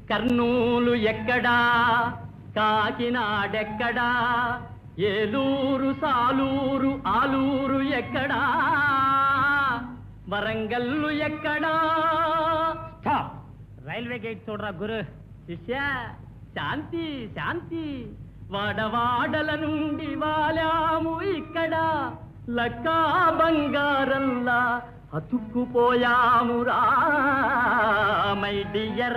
కర్నూలు ఎక్కడా, కాకినాడెక్కడా, ఏలూరు సాలూరు ఆలూరు ఎక్కడా, వరంగల్లు ఎక్కడా. రైల్వే గేట్ చూడరా గురు. శిష్య శాంతి శాంతి, వాడవాడల నుండి వాలాము ఇక్కడ, లక్కా బంగారంలా అతుక్కుపోయాము రా మై డియర్.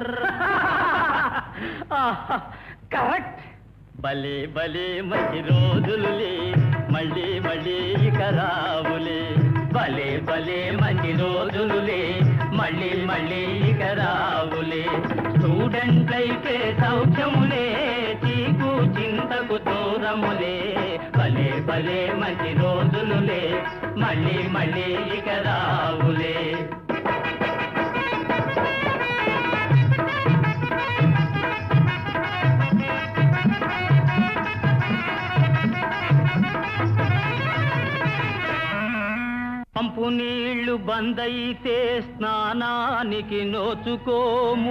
కరెక్ట్. భలే భలే మంచి రోజులులే, మళ్ళీ మళ్ళీ ఇక రావులే. భలే భలే మంచి రోజులులే, మళ్ళీ మళ్ళీ ఇక రావులే. స్టూడెంట్లైతే సౌఖ్యములే, చీకు చింతకు దూరములే. భలే భలే మంచి రోజులులే, మళ్ళీ మళ్ళీ ఇక రావులే. పంపు నీళ్లు బందైతే స్నానానికి నోచుకోము,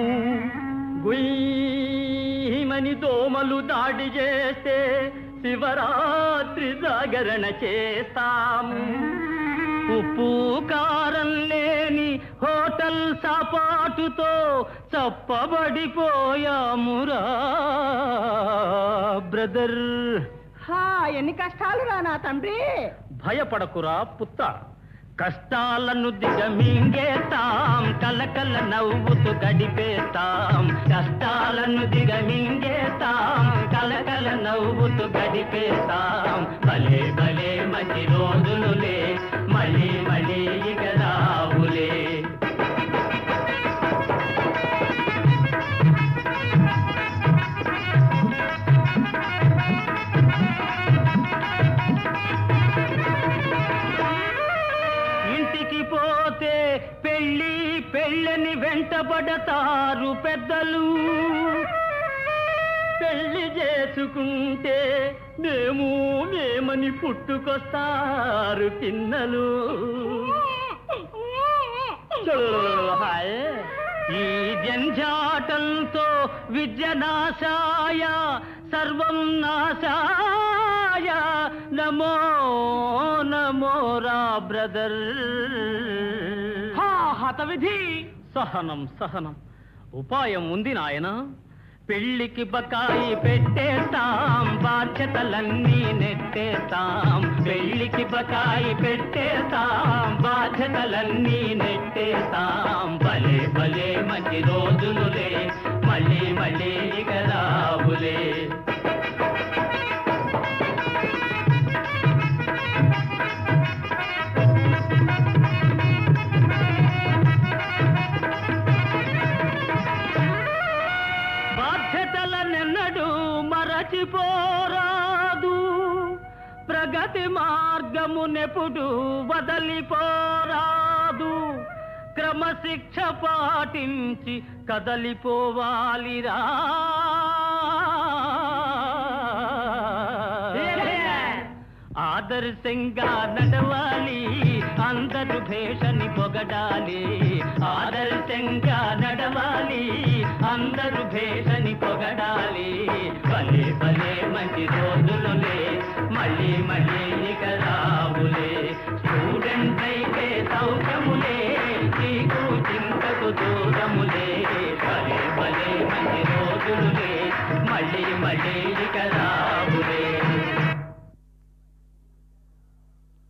గుయ్యమని దోమలు దాడి చేస్తే శివరాత్రి జాగరణ చేస్తాము. ఉప్పు కారం లేని హోటల్ సాపాటుతో చప్పబడిపోయామురా బ్రదర్. ఎన్ని కష్టాలు రా నా తండ్రి. భయపడకురా పుత్త, కష్టాలను దిగమింగేస్తాం, కలకల నవ్వుతూ గడిపేస్తాం. కష్టాలను దిగమింగేస్తాం, కలకల నవ్వుతూ గడిపేస్తాం. భలే భలే మంచి రోజులులే, మళ్ళీ మళ్ళీ ఇక రావులే. పోతే పెళ్ళి పెళ్ళని వెంటబడతారు పెద్దలు, పెళ్లి చేసుకుంటే మేమని పుట్టుకొస్తారు పిన్నలు. ఈ జంజాటంతో విద్య నాశాయ, సర్వం నాశాయ, నమో నమో రా బ్రదర్. హతవిధి. సహనం సహనం, ఉపాయం ఉంది నాయన. పెళ్లికి బకాయి పెట్టేస్తాం, బాధ్యతలన్నీ నెట్టేస్తాం. పెళ్లికి బకాయి పెట్టేస్తాం, బాధ్యతలన్నీ నెట్టేస్తాం. భలే భలే మంచి రోజులులే, మళ్ళీ మళ్ళీ ఇక రావులే. బాధ్యతలనెన్నడూ మరచిపోరాదు, ప్రగతి మార్గమునెప్పుడు వదలిపోరాదు. క్రమశిక్ష పాటించి కదలిపోవాలిరా. ఆదర్శంగా నడవాలి, అందరు భేషని పొగడాలి. ఆదర్శంగా నడవాలి, అందరు భేషని పొగడాలి. భలే భలే మంచి రోజులులే, మళ్ళీ మళ్ళీ ఇక రావులే. స్టూడెంట్ అయితే సౌఖ్యములే, చీకు చింతకు దూరములే. భలే భలే మంచి రోజులులే, మళ్ళీ మళ్ళీ ఇక రావు.